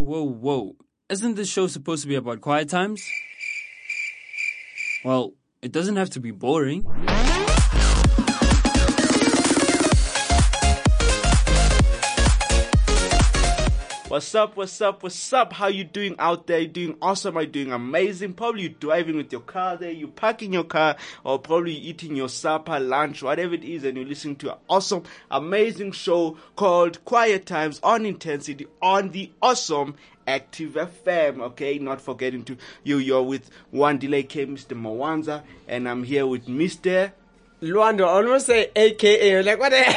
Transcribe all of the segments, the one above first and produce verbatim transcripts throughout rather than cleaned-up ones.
whoa, whoa. Isn't this show supposed to be about quiet times? Well, it doesn't have to be boring. What's up, what's up, what's up? How you doing out there? You doing awesome? Are you doing amazing? Probably you're driving with your car there, you parking your car, or probably eating your supper, lunch, whatever it is, and you're listening to an awesome, amazing show called Quiet Times on Intensity on the awesome Active F M, okay? Not forgetting to, you, you're with one delay K, Mister Mwanza, and I'm here with Mister Luando. I almost say A K A, like what the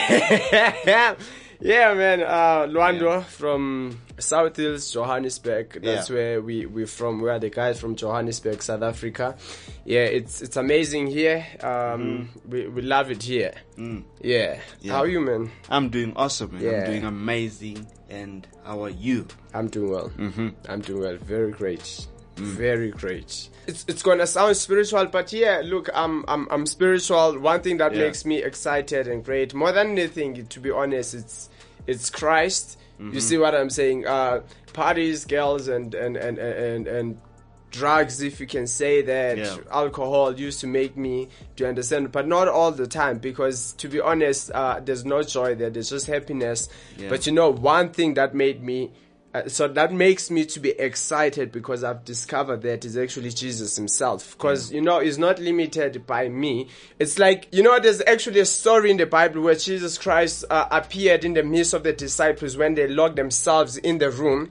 hell? Yeah, man, uh, Luando yeah. from South Hills, Johannesburg. That's yeah. where we, we're from. We are the guys from Johannesburg, South Africa. Yeah, it's it's amazing here. Um, mm. we, we love it here. Mm. Yeah. yeah. How are you, man? I'm doing awesome, man. Yeah. I'm doing amazing. And how are you? I'm doing well. Mm-hmm. I'm doing well. Very great. Mm. Very great. It's it's gonna sound spiritual, but yeah, look, I'm I'm I'm spiritual. One thing that yeah. makes me excited and great, more than anything, to be honest, it's it's Christ. Mm-hmm. You see what I'm saying? Uh, parties, girls, and and and and and drugs, if you can say that. Yeah. Alcohol used to make me to understand, but not all the time, because to be honest, uh, there's no joy there. There's just happiness. Yeah. But you know, one thing that made me Uh, so that makes me to be excited, because I've discovered that is actually Jesus himself. Because, yeah. you know, it's not limited by me. It's like, you know, there's actually a story in the Bible where Jesus Christ uh, appeared in the midst of the disciples when they locked themselves in the room.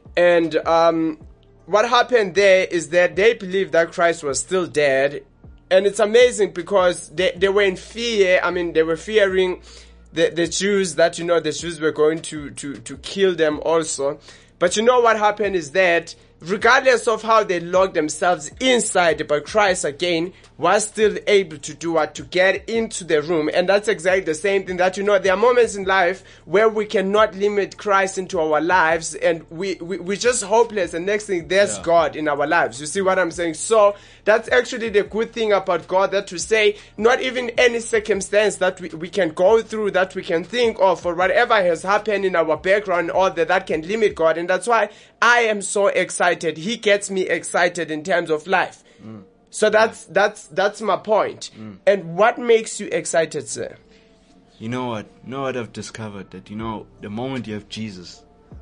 And um, what happened there is that they believed that Christ was still dead. And it's amazing because they, they were in fear. I mean, they were fearing The, the Jews, that, you know, the Jews were going to, to, to kill them also. But you know what happened is that regardless of how they locked themselves inside, but Christ again was still able to do what? To get into the room. And that's exactly the same thing that, you know, there are moments in life where we cannot limit Christ into our lives, and we, we, we're just hopeless, and next thing, there's yeah. God in our lives. You see what I'm saying? So that's actually the good thing about God, that to say, not even any circumstance that we, we can go through, that we can think of, or whatever has happened in our background, all that, that can limit God. And that's why I am so excited. He gets me excited in terms of life. Mm. So that's yeah. that's that's my point. Mm. And what makes you excited, sir? You know what? You know what I've discovered? That, you know, the moment you have Jesus,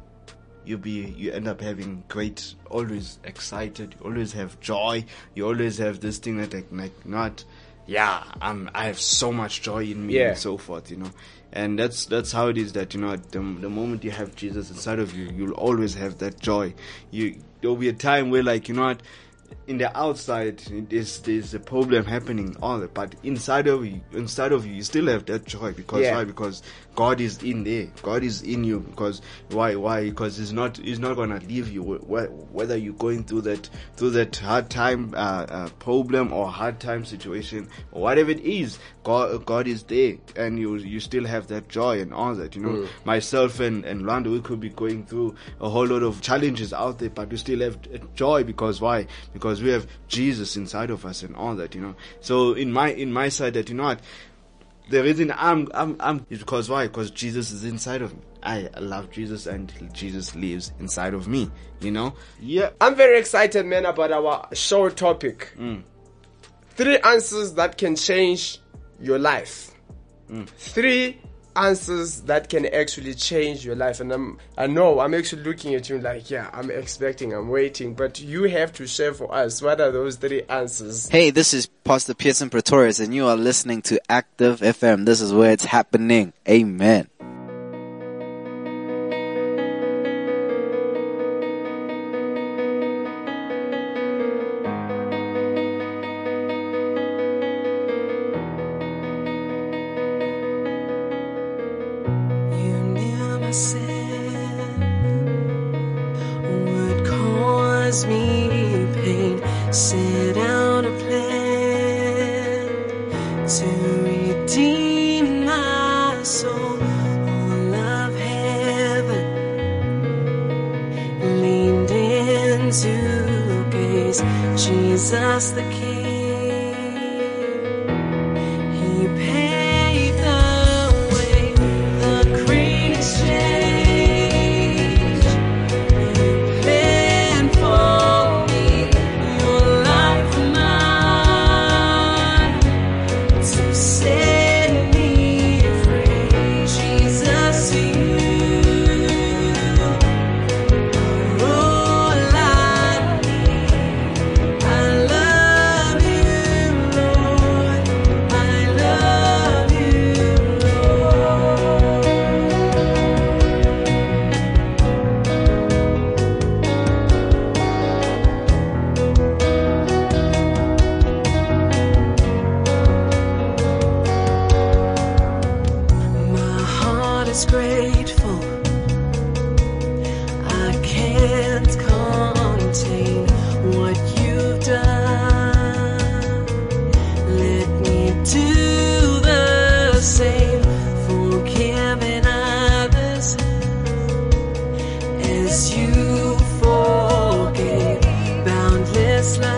you be you end up having great, always excited. You always have joy. You always have this thing that like, like not, yeah, I'm I have so much joy in me yeah. and so forth. You know. And that's that's how it is, that, you know, the, the moment you have Jesus inside of you, you'll always have that joy. You There'll be a time where, like, you know what, in the outside there's there's a problem happening, all that, but inside of you, inside of you, you still have that joy. Because yeah. why? Because God is in there. God is in you. Because why? Why? Because He's not He's not gonna leave you. Whether you're going through that through that hard time uh, uh, problem or hard time situation or whatever it is, God God is there, and you you still have that joy and all that. You know, mm. myself and and Lando, we could be going through a whole lot of challenges out there, but we still have joy. Because why? Because we have Jesus inside of us and all that, you know. So in my in my side, that, you know what, the reason I'm I'm I'm is because why? Because Jesus is inside of me. I love Jesus, and Jesus lives inside of me, you know. Yeah, I'm very excited, man, about our show topic. Mm. Three answers that can change your life. Mm. Three answers that can actually change your life. And I'm, I know I'm actually looking at you like, yeah, I'm expecting, I'm waiting, but you have to share for us, what are those three answers? Hey, this is Pastor Pearson Pretorius, and you are listening to Active F M. This is where it's happening. Amen. Jesus the King, He paved the way, the great exchange. just grateful. I can't contain what you've done. Let me do the same, forgiving others as you forgave. Boundless love.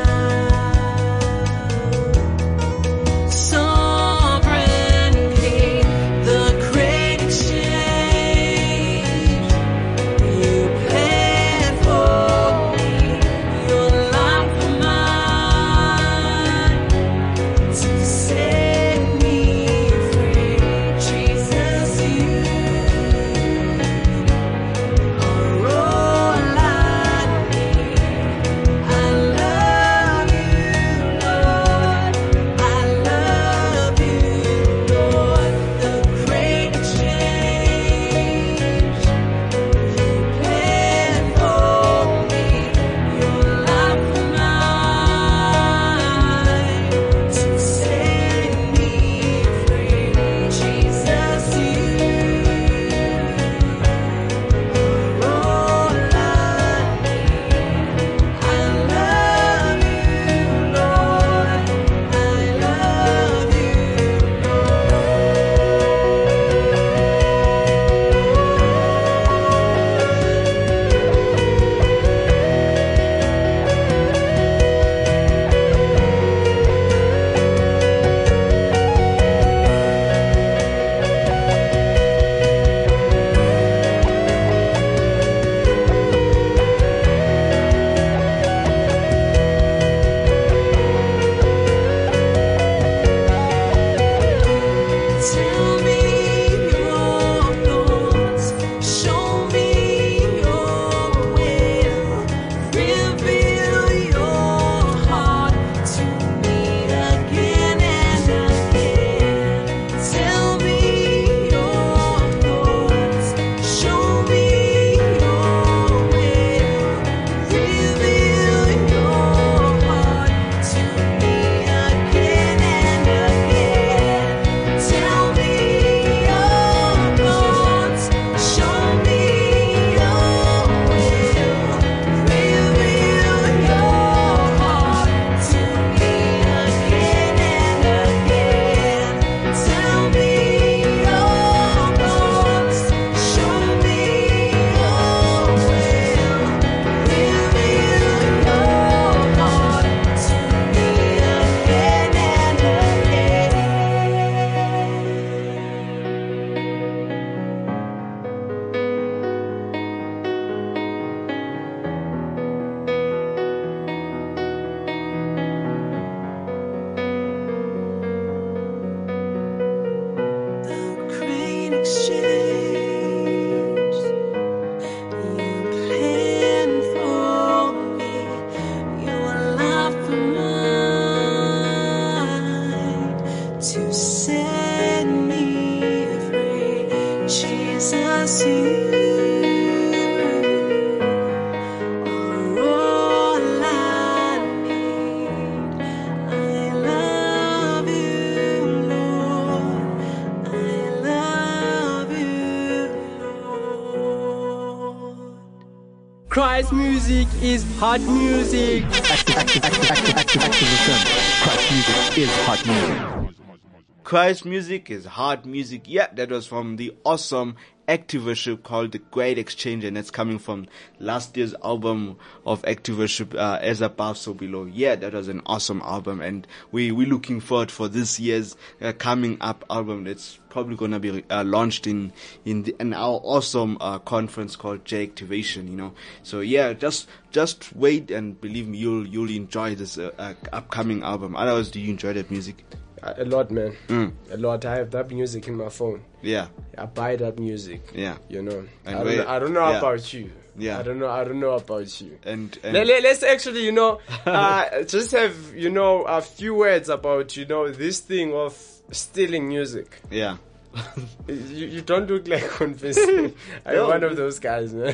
Christ music is hot music. Active, active, active, active, active F M. Christ music is hot music. Christ music is hard music. Yeah, that was from the awesome Active Worship called The Great Exchange, and it's coming from last year's album of Active Worship, uh, As Above, So Below. Yeah, that was an awesome album, and we, we're looking forward for this year's uh, coming up album. It's probably going to be uh, launched in, in, the, in our awesome uh, conference called J Activation, you know. So yeah, just, just wait, and believe me, you'll, you'll enjoy this uh, uh, upcoming album. Otherwise, do you enjoy that music? A lot, man. Mm. A lot. I have that music in my phone. Yeah. I buy that music. Yeah. You know. And I, don't, where- know I don't know yeah. about you. Yeah. I don't know. I don't know about you. And, and Let, let, let's actually, you know, uh, just have, you know, a few words about, you know, this thing of stealing music. yeah. You, you don't look like convincing. I'm No. one of those guys, man.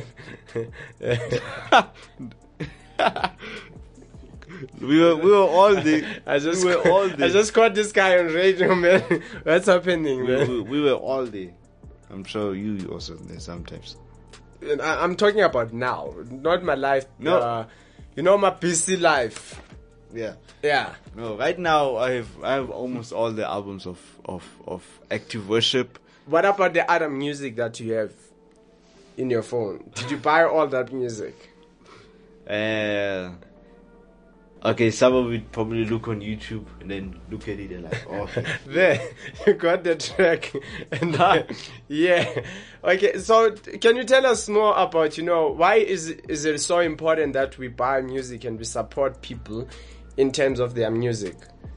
We were, we were all the, I just, we were all the, I just caught this guy on radio, man. What's happening, we, man? we, we were all there. I'm sure you also there sometimes. And I, I'm talking about now, not my life. No. Uh, you know, my busy life. Yeah. Yeah. No, right now I have I have almost all the albums of of of Active Worship. What about the other music that you have in your phone? Did you buy all that music? Uh, okay, someone would probably look on YouTube and then look at it and like, oh, okay. There, you got the track. And uh, yeah. Okay, so can you tell us more about, you know, why is is it so important that we buy music and we support people in terms of their music?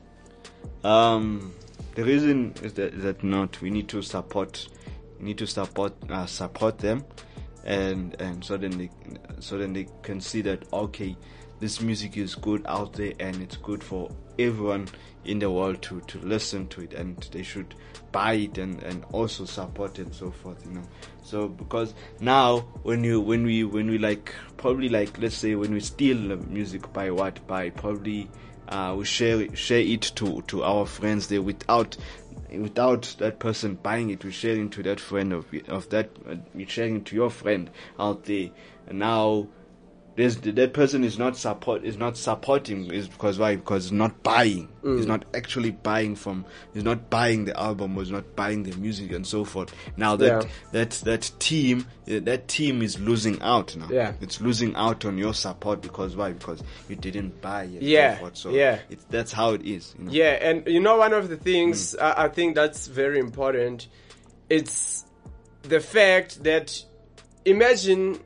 Um, the reason is that, is that not we need to support, we need to support uh, support them, and and so then they so then they can see that okay, this music is good out there and it's good for everyone in the world to, to listen to it, and they should buy it and, and also support it and so forth, you know. So because now when you when we when we like probably like let's say when we steal the music by what by probably uh, we share share it to, to our friends there without without that person buying it, we share it to that friend of of that uh, we sharing it to your friend out there, and now there's that person is not support is not supporting is because why because he's not buying mm. he's not actually buying from he's not buying the album or he's not buying the music and so forth. Now that yeah. that that team that team is losing out now. Yeah, it's losing out on your support because why because you didn't buy it. Yeah, so, forth. So yeah, it's that's how it is. You know? Yeah, and you know one of the things mm. I, I think that's very important. It's the fact that imagine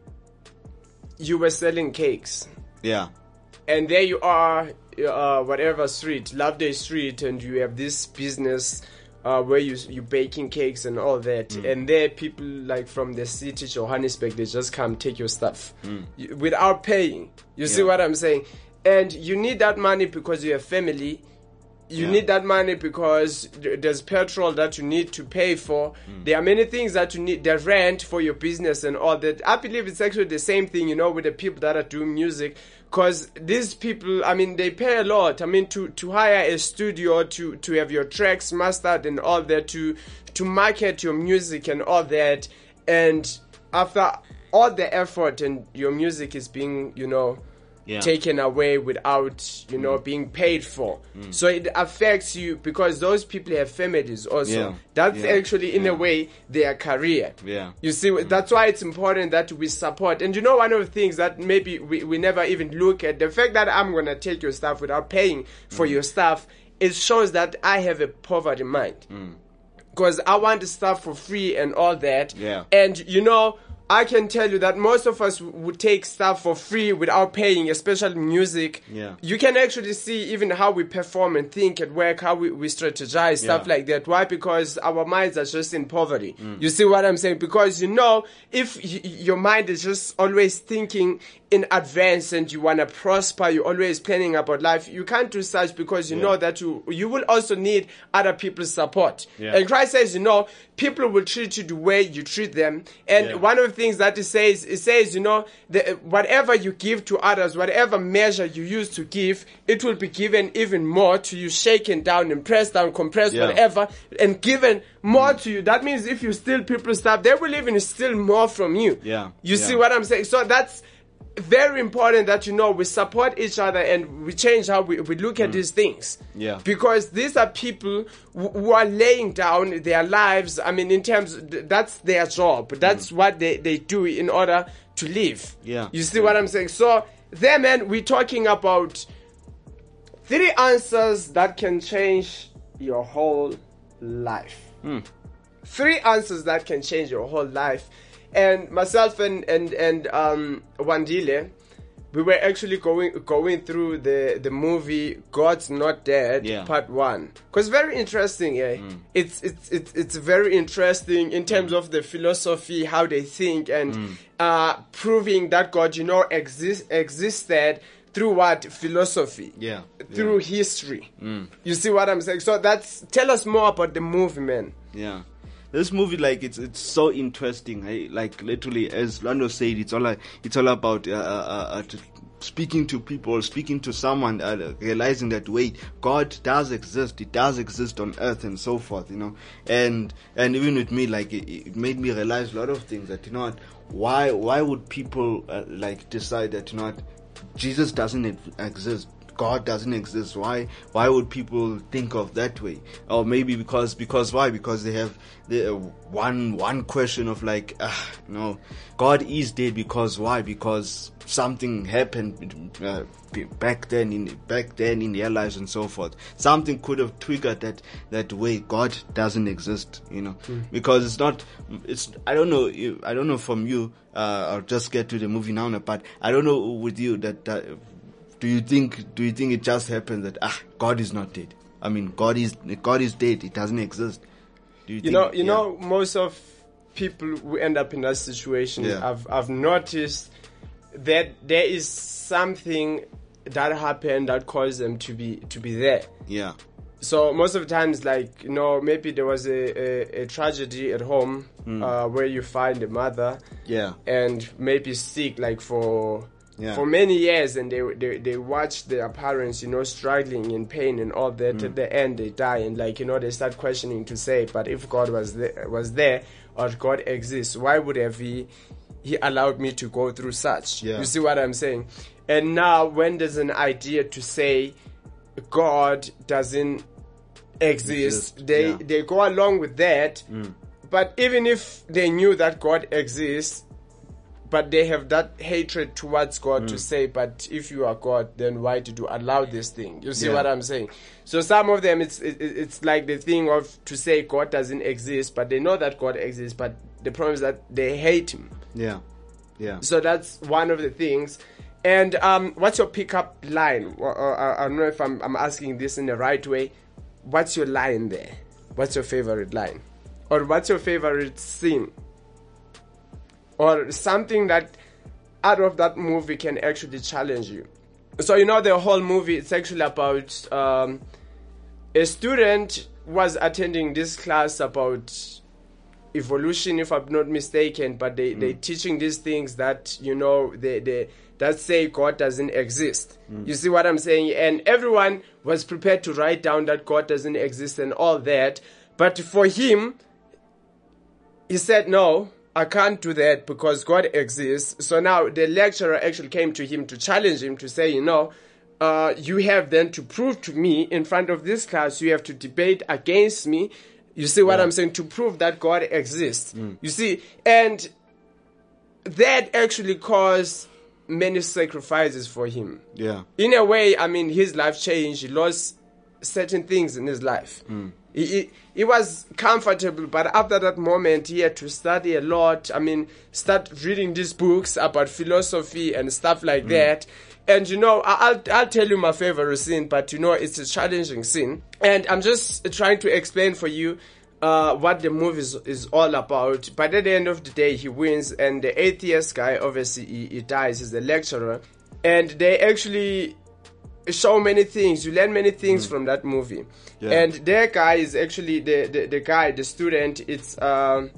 you were selling cakes. Yeah. And there you are, uh, whatever street, Loveday Street, and you have this business uh, where you you baking cakes and all that. Mm. And there people like from the city, Johannesburg, they just come take your stuff mm. you, without paying. You yeah. see what I'm saying? And you need that money because you have family. You yeah. need that money because there's petrol that you need to pay for. Mm. There are many things that you need, the rent for your business and all that. I believe it's actually the same thing, you know, with the people that are doing music. Because these people, I mean, they pay a lot. I mean, to, to hire a studio, to, to have your tracks mastered and all that, to, to market your music and all that. And after all the effort and your music is being, you know, Yeah. taken away without, you know, mm. being paid for. Mm. So it affects you because those people have families also. Yeah. That's yeah. actually, in yeah. a way, their career. Yeah. You see, mm. that's why it's important that we support. And you know, one of the things that maybe we, we never even look at, the fact that I'm going to take your stuff without paying for mm. your stuff, it shows that I have a poverty mind. Because mm. I want the stuff for free and all that. Yeah. And, you know, I can tell you that most of us would take stuff for free without paying, especially music. Yeah. You can actually see even how we perform and think at work, how we, we strategize, stuff Yeah. like that. Why? Because our minds are just in poverty. Mm. You see what I'm saying? Because, you know, if y- your mind is just always thinking in advance and you want to prosper, you're always planning about life, you can't do such because you Yeah. know that you you will also need other people's support. Yeah. And Christ says, you know, people will treat you the way you treat them. And Yeah. one of the things that it says, it says, you know, the, whatever you give to others, whatever measure you use to give, it will be given even more to you, shaken down and pressed down, compressed, Yeah. whatever, and given more to you. That means if you steal people's stuff, they will even steal more from you. Yeah. You Yeah. see what I'm saying? So that's very important that, you know, we support each other and we change how we, we look at these things. Yeah. Because these are people who, who are laying down their lives. I mean, in terms, that's their job. That's what they, they do in order to live. Yeah. You see Yeah. what I'm saying? So, there, man, we're talking about three answers that can change your whole life. Mm. Three answers that can change your whole life. And myself and and and um, Wandile, we were actually going going through the the movie God's Not Dead, Yeah. part one, because very interesting. Yeah, Mm. it's it's it's it's very interesting in terms of the philosophy, how they think, and Mm. uh, proving that God, you know, exist existed through what philosophy, Yeah. through Yeah. history. Mm. You see what I'm saying? So that's tell us more about the movie, man. Yeah. This movie, like, it's it's so interesting. eh? Like, literally, as Lando said, it's all like, it's all about uh, uh, uh, to speaking to people, speaking to someone, uh, realizing that wait, God does exist. It does exist on earth and so forth, you know. And and even with me, like it, it made me realize a lot of things. That you know what, why why would people uh, like decide that you know what, Jesus doesn't exist, God doesn't exist? Why why would people think of that way? Or maybe because because why? Because they have the uh, one one question of like, ah, no, God is dead because why? Because something happened uh, back then in back then in their lives and so forth. Something could have triggered that that way. God doesn't exist, you know, mm. because it's not. It's I don't know. I don't know from you. Uh, I'll just get to the movie now, but I don't know with you that. Uh, Do you think? Do you think it just happened that ah, God is not dead? I mean, God is God is dead. It doesn't exist. Do you, you think, know? You yeah. know, most of people who end up in that situation, Yeah. I've I've noticed that there is something that happened that caused them to be to be there. Yeah. So most of the times, like, you know, maybe there was a, a, a tragedy at home Mm. uh, where you find a mother Yeah. and maybe sick like for Yeah. for many years, and they they they watch their parents, you know, struggling in pain and all that. Mm. At the end, they die, and like, you know, they start questioning to say, but if God was there, was there, or God exists, why would have he he allowed me to go through such? Yeah. You see what I'm saying? And now, when there's an idea to say God doesn't exist, Exist, they yeah. they go along with that. Mm. But even if they knew that God exists, but they have that hatred towards God Mm. to say, but if you are God, then why did you allow this thing? You see Yeah. what I'm saying? So some of them, it's it, it's like the thing of to say God doesn't exist, but they know that God exists, but the problem is that they hate him. Yeah. Yeah. So that's one of the things. And um, what's your pickup line? Or, or, I don't know if I'm, I'm asking this in the right way. What's your line there? What's your favorite line? Or what's your favorite scene? Or something that out of that movie can actually challenge you. So, you know, the whole movie, it's actually about um, a student was attending this class about evolution, if I'm not mistaken, but they, mm. they're teaching these things that, you know, they, they that say God doesn't exist. Mm. You see what I'm saying? And everyone was prepared to write down that God doesn't exist and all that. But for him, he said, no, I can't do that because God exists. So now the lecturer actually came to him to challenge him to say, you know, uh, you have then to prove to me in front of this class, you have to debate against me. You see what yeah. I'm saying? To prove that God exists. Mm. You see, and that actually caused many sacrifices for him. Yeah. In a way, I mean, his life changed. He lost certain things in his life. Mm. He, he, he was comfortable, but after that moment, he had to study a lot. I mean, start reading these books about philosophy and stuff like mm. that. And, you know, I'll, I'll tell you my favorite scene, but, you know, it's a challenging scene. And I'm just trying to explain for you uh, what the movie is, is all about. But at the end of the day, he wins. And the atheist guy, obviously, he, he dies. He's the lecturer. And they actually show many things. You learn many things mm. from that movie. Yeah. And their guy is actually, the, the, the guy, the student, it's um,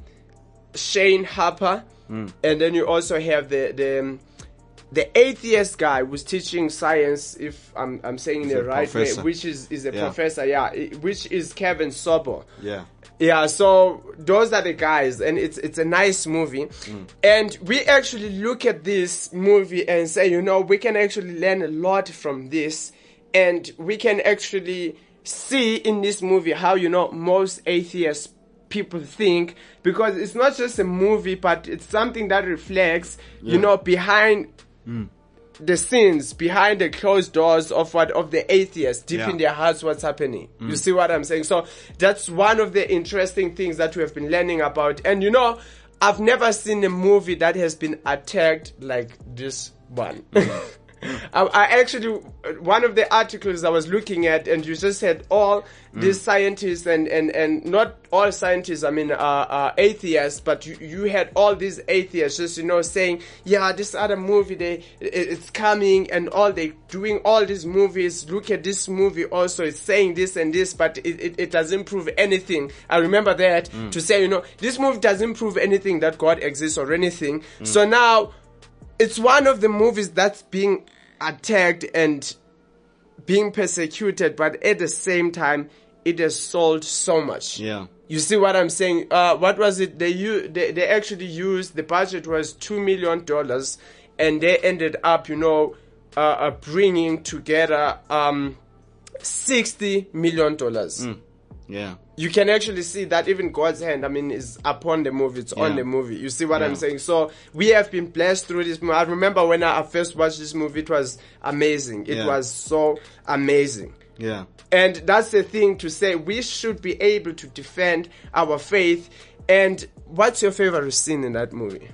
Shane Harper. Mm. And then you also have the... the The atheist guy was teaching science, if I'm I'm saying it the right professor. way, which is, is a yeah. professor, yeah, which is Kevin Sorbo. Yeah. Yeah, so those are the guys, and it's it's a nice movie. Mm. And we actually look at this movie and say, you know, we can actually learn a lot from this, and we can actually see in this movie how, you know, most atheists people think, because it's not just a movie, but it's something that reflects, yeah. you know, behind Mm. the scenes, behind the closed doors of what of the atheists, deep yeah. in their hearts, what's happening. Mm. You see what I'm saying? So that's one of the interesting things that we have been learning about. And you know, I've never seen a movie that has been attacked like this one. Mm. I, I actually, one of the articles I was looking at, and you just had all mm. these scientists, and, and, and not all scientists, I mean, uh, uh, atheists, but you, you had all these atheists just, you know, saying, yeah, this other movie, they, it, it's coming, and all, they doing all these movies, look at this movie also, it's saying this and this, but it, it, it doesn't prove anything. I remember that, mm. to say, you know, this movie doesn't prove anything that God exists or anything. Mm. So now, it's one of the movies that's being attacked and being persecuted, but at the same time, it has sold so much. Yeah. You see what I'm saying? Uh, what was it? They, u- they they actually used, the budget was two million dollars, and they ended up, you know, uh, uh, bringing together um, sixty million dollars. Mm. Yeah. You can actually see that even God's hand, I mean, is upon the movie. It's on Yeah. the movie. You see what Yeah. I'm saying? So we have been blessed through this movie. I remember when I first watched this movie, it was amazing. It Yeah. was so amazing. Yeah. And that's the thing to say. We should be able to defend our faith. And what's your favorite scene in that movie?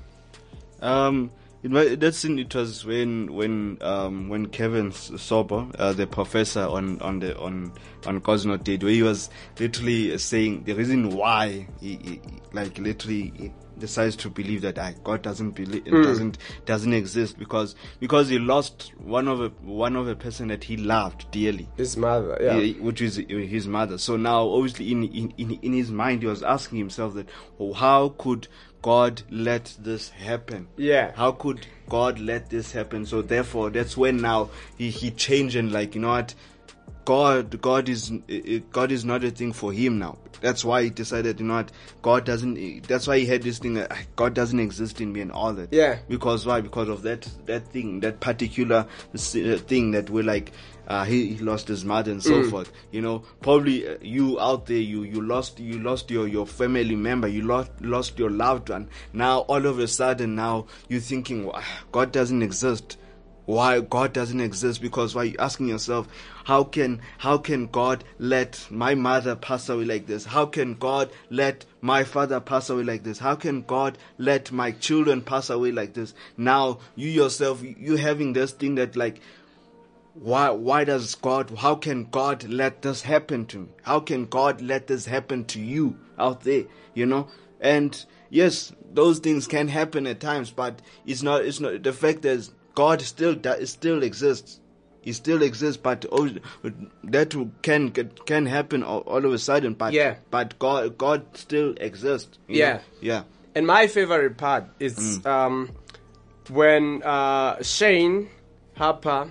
Um, it, wa- that scene, it was when when um when Kevin Sorbo, uh, the professor on on the on on Cosmo did, where he was literally saying the reason why he, he like literally he decides to believe that uh, God doesn't believe Mm. doesn't doesn't exist because because he lost one of a one of a person that he loved dearly. His mother, yeah. Yeah, which is his mother. So now, obviously, in, in in in his mind, he was asking himself that, oh, how could God let this happen? Yeah. How could God let this happen? So therefore, that's when now he he changed and like, you know what, God God is uh, God is not a thing for him now. That's why he decided, you know what, God doesn't. That's why he had this thing that ah, God doesn't exist in me and all that. Yeah. Because why? Because of that that thing, that particular s- uh, thing that we're like. Uh, he, he lost his mother and so Mm. forth. You know, probably uh, you out there, you, you lost you lost your, your family member, you lost lost your loved one. Now all of a sudden, now you're thinking, "Wah, God doesn't exist. Why God doesn't exist? Because why you're asking yourself, how can how can God let my mother pass away like this? How can God let my father pass away like this? How can God let my children pass away like this? Now you yourself, you having this thing that like. Why, why does God, how can God let this happen to me? How can God let this happen to you out there, you know? And yes, those things can happen at times, but it's not, it's not, the fact is God still, do- still exists. He still exists, but oh, that can, can happen all, all of a sudden, but, Yeah. but God, God still exists. you Yeah. know? Yeah. And my favorite part is um, when uh, Shane Harper,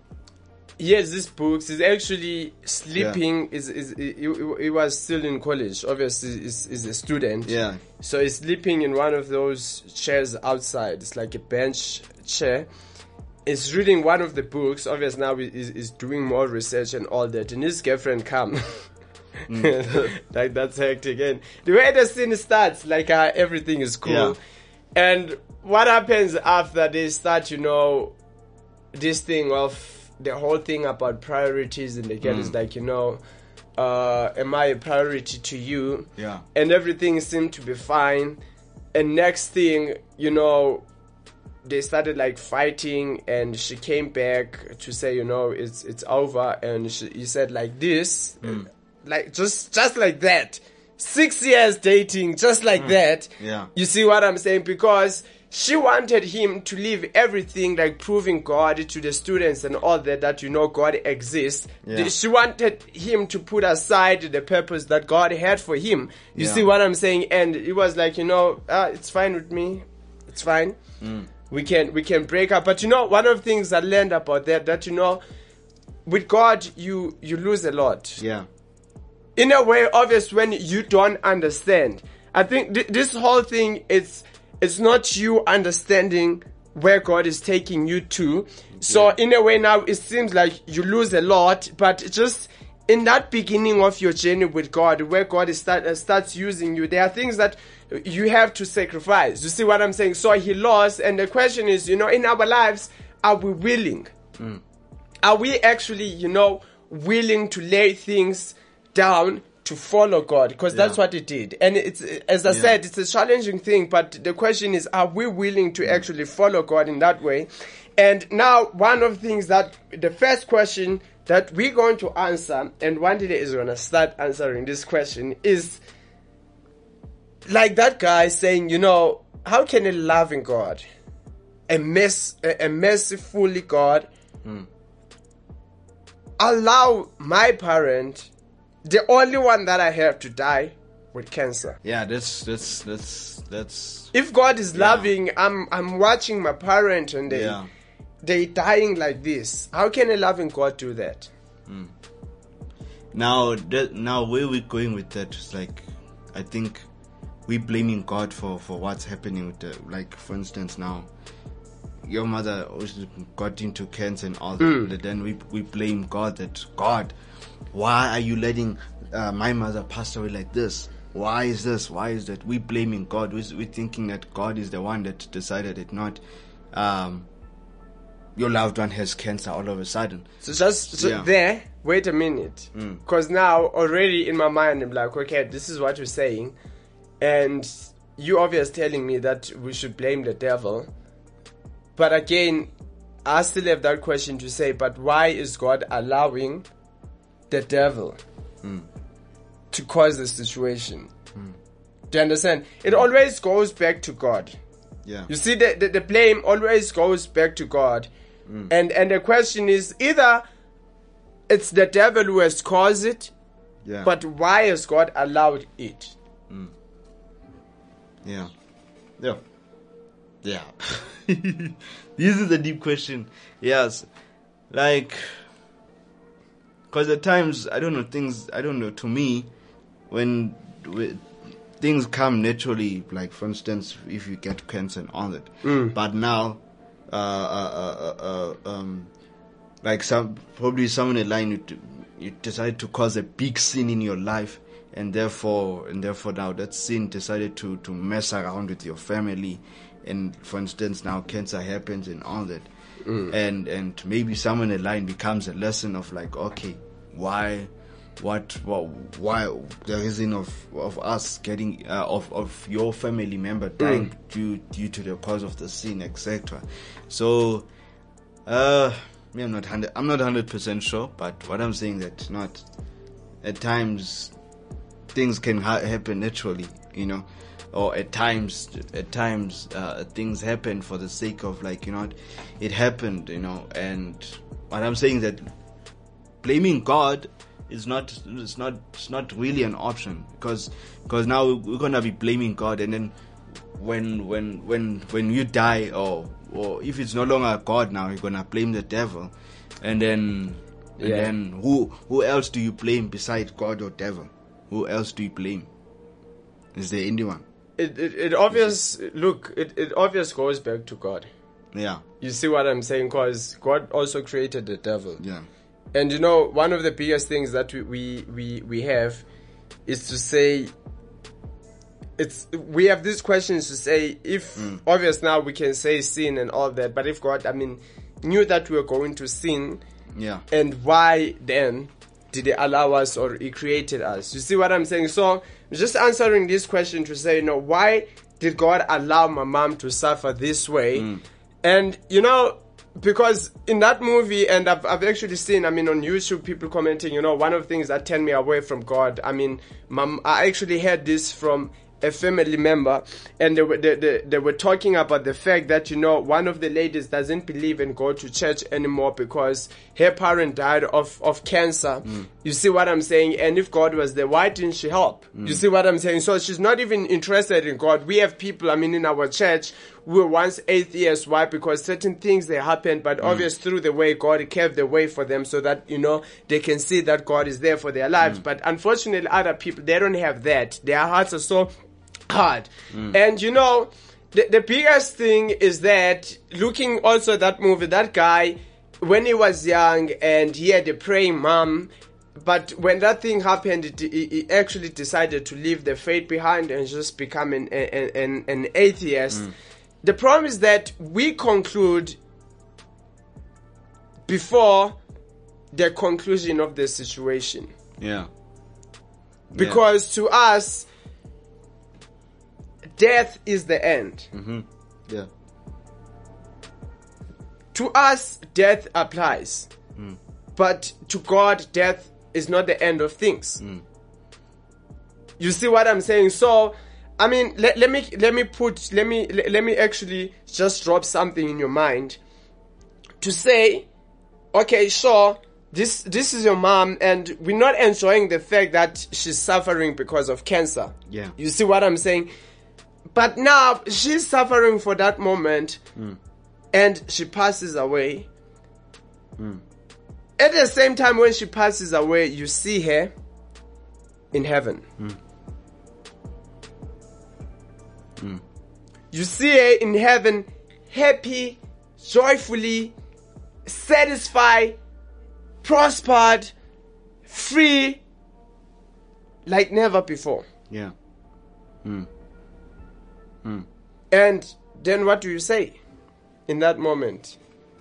he has these books. He's actually sleeping. Is is he, he, he was still in college. Obviously, he's, he's a student. Yeah. So he's sleeping in one of those chairs outside. It's like a bench chair. He's reading one of the books. Obviously, now he's, he's doing more research and all that. And his girlfriend comes. Like that's hectic. And the way the scene starts, like uh, everything is cool. Yeah. And what happens after they start, you know, this thing of the whole thing about priorities, and the girl is like, you know, uh, am I a priority to you? Yeah. And everything seemed to be fine. And next thing, you know, they started like fighting, and she came back to say, you know, it's it's over. And she, he said like this, like just just like that. Six years dating, just like that. Yeah. You see what I'm saying? Because she wanted him to leave everything, like proving God to the students and all that, that, you know, God exists. Yeah. She wanted him to put aside the purpose that God had for him. You Yeah. see what I'm saying? And it was like, you know, uh, it's fine with me. It's fine. We can, we can break up. But you know, one of the things I learned about that, that, you know, with God, you, you lose a lot. Yeah. In a way, obvious when you don't understand. I think th- this whole thing, it's it's not you understanding where God is taking you to. So in a way now, it seems like you lose a lot, but just in that beginning of your journey with God, where God is start, uh, starts using you, there are things that you have to sacrifice. You see what I'm saying? So he lost, and the question is, you know, in our lives, are we willing? Are we actually, you know, willing to lay things down to follow God? Because that's Yeah. what it did. And it's, as I Yeah. said, it's a challenging thing, but the question is, are we willing to actually follow God in that way? And now, one of the things that, the first question that we're going to answer, and one day is going to start answering this question, is like that guy saying, you know, how can a loving God, a mess, a, a mercifully God, allow my parent, the only one that I have, to die with cancer? Yeah, that's that's that's that's If God is Yeah. loving, I'm I'm watching my parent, and they yeah. they dying like this. How can a loving God do that? Now, that, now where we're going with that is like, I think we're blaming God for, for what's happening with the, like, for instance, now, your mother also got into cancer and all that. Mm. Then we we blame God that, God, why are you letting uh, my mother pass away like this? Why is this? Why is that? We're blaming God. We're, we're thinking that God is the one that decided it, not um, your loved one has cancer all of a sudden. So just so Yeah. there, wait a minute. Mm. Because now already in my mind I'm like, okay, this is what you're saying. And you obviously telling me that we should blame the devil. But again, I still have that question to say, but why is God allowing the devil to cause the situation? Do you understand? It always goes back to God. Yeah. You see, the, the, the blame always goes back to God. And and the question is either it's the devil who has caused it, Yeah. but why has God allowed it? Yeah. Yeah. Yeah. This is a deep question. Yes. Like, because at times, I don't know, things, I don't know, to me, when, when things come naturally, like, for instance, if you get cancer and all that. But now, uh, uh, uh, uh, um, like, some, probably someone in line, you, d- you decide to cause a big sin in your life. And therefore, and therefore now that sin decided to, to mess around with your family. And for instance, now cancer happens and all that. And, and maybe someone in line becomes a lesson of like, okay, why, what, what why the reason of, of us getting, uh, of, of your family member dying due, due to the cause of the sin, et cetera. So, uh, me, I'm not hundred, I'm not hundred percent sure, but what I'm saying that not, at times, things can ha- happen naturally, you know, or at times, at times, uh, things happen for the sake of like, you know, it happened, you know, and what I'm saying that blaming God is not, it's not, it's not really an option because, because now we're gonna be blaming God, and then when, when, when, when you die, or, or if it's no longer God now, you're gonna blame the devil, and then, and Yeah. then who, who else do you blame besides God or devil? Who else do you blame? Is there anyone? It it, it obvious look, it, it obvious goes back to God. Yeah, You see what I'm saying? Because God also created the devil. yeah, And you know, one of the biggest things that we, we, we, we have is to say, it's we have these questions to say, if obvious now we can say sin and all that, but if God, I mean, knew that we were going to sin, yeah, and why then did he allow us, or he created us? You see what I'm saying? So just answering this question to say, you know, why did God allow my mom to suffer this way? And you know, because in that movie, and I've, I've actually seen, I mean, on YouTube, people commenting, you know, one of the things that turned me away from God, I mean, mom, I actually heard this from a family member, and they were they, they, they were talking about the fact that, you know, one of the ladies doesn't believe and go to church anymore because her parent died of, of cancer. You see what I'm saying? And if God was there, why didn't she help? You see what I'm saying? So she's not even interested in God. We have people, I mean, in our church who were once atheists. Why? Because certain things they happened, but obvious through the way God carved the way for them so that, you know, they can see that God is there for their lives. But unfortunately, other people, they don't have that. Their hearts are so hard. And you know, the, the biggest thing is that looking also at that movie, that guy, when he was young and he had a praying mom, but when that thing happened, it, he, he actually decided to leave the faith behind and just become an, an, an, an atheist. The problem is that we conclude before the conclusion of the situation. yeah, Because to us, death is the end. yeah, To us, death applies. But to God, death is not the end of things. You see what I'm saying? So, I mean, let, let me let me put let me let, let me actually just drop something in your mind to say, okay, sure, this this is your mom, and we're not enjoying the fact that she's suffering because of cancer. Yeah. You see what I'm saying? But now she's suffering for that moment. and she passes away. At the same time, when she passes away, you see her in heaven. You see her in heaven, happy, joyfully, satisfied, prospered, free, like never before. Yeah. And then what do you say in that moment?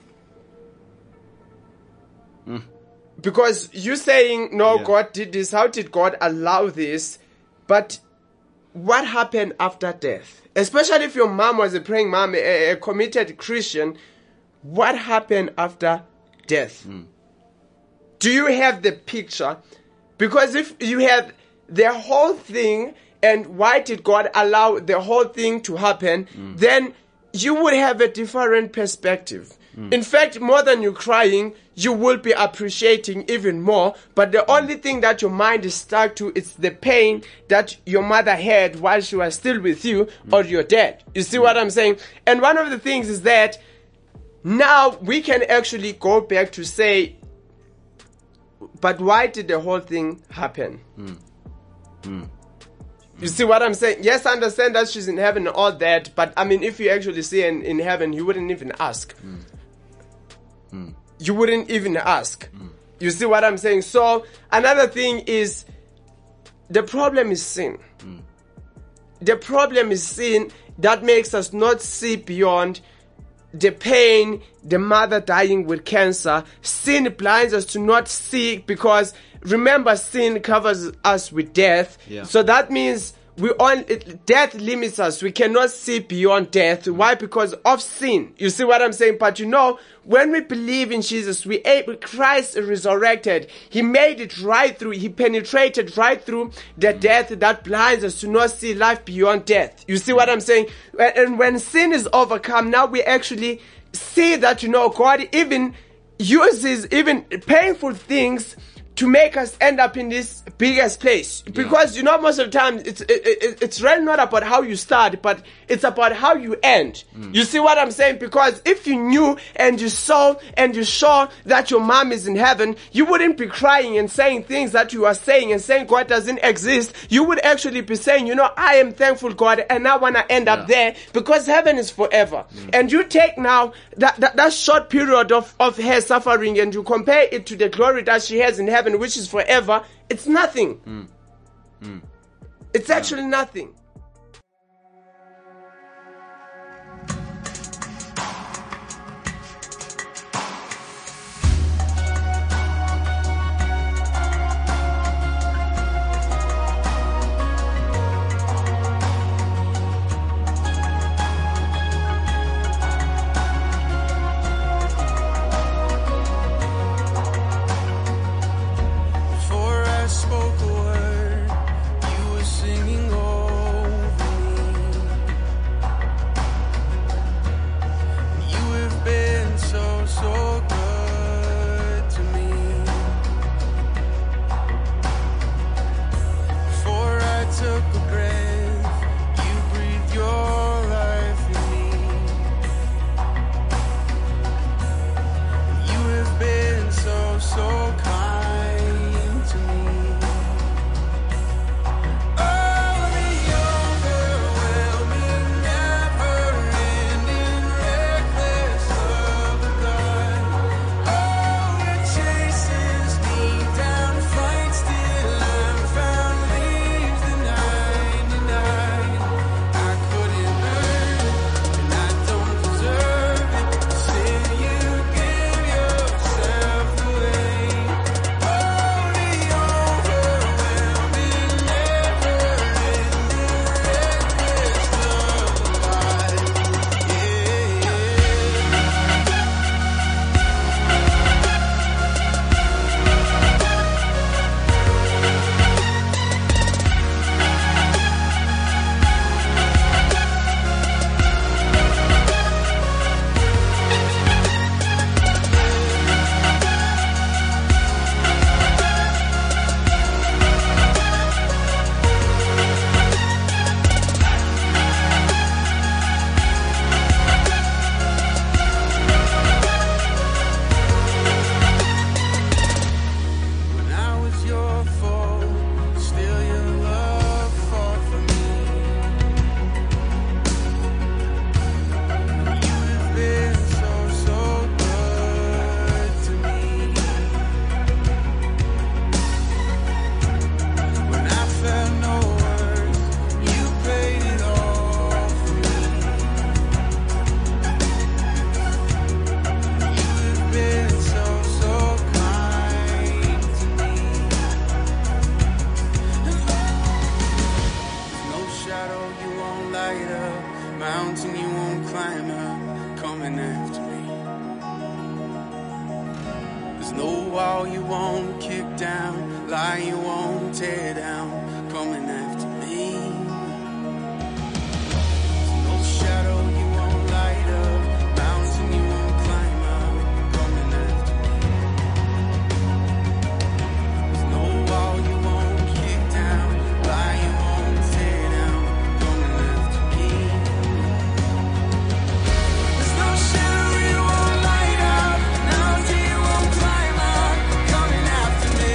Because you saying, no, Yeah. God did this, how did God allow this? But what happened after death? Especially if your mom was a praying mom, a, a committed Christian, what happened after death? Do you have the picture? Because if you have the whole thing, and why did God allow the whole thing to happen, then you would have a different perspective. In fact, more than you crying, you will be appreciating even more. But the only thing that your mind is stuck to is the pain that your mother had while she was still with you or you're dead. You see what I'm saying? And one of the things is that now we can actually go back to say, but why did the whole thing happen? You see what I'm saying? Yes, I understand that she's in heaven and all that, but I mean, if you actually see her in, in heaven, you wouldn't even ask. You wouldn't even ask. You see what I'm saying? So, another thing is, the problem is sin. The problem is sin that makes us not see beyond the pain, the mother dying with cancer. Sin blinds us to not see, because remember, sin covers us with death. Yeah. So that means we on death limits us. We cannot see beyond death. Why? Because of sin. You see what I'm saying? But you know, when we believe in Jesus, we able, Christ resurrected. He made it right through. He penetrated right through the death that blinds us to not see life beyond death. You see what I'm saying? And when sin is overcome, now we actually see that, you know, God even uses even painful things to make us end up in this biggest place. Because, you know, most of the time, it's it, it, it's really not about how you start, but it's about how you end. You see what I'm saying? Because if you knew and you saw and you saw that your mom is in heaven, you wouldn't be crying and saying things that you are saying and saying God doesn't exist. You would actually be saying, you know, I am thankful, God, and I want to end up there, because heaven is forever. And you take now that, that, that short period of, of her suffering and you compare it to the glory that she has in heaven, which is forever, it's nothing. Mm. Mm. It's actually nothing. Before I spoke a word, you were singing over shadow you won't light up, mountain you won't climb up, coming after me. There's no wall you won't kick down, lie you won't tear down, coming after me. There's no shadow you won't light up, mountain you won't climb up, coming after me. There's no wall you won't kick down, lie you won't tear down, coming after me. There's no shadow you won't light up, mountain you won't climb up, coming after me.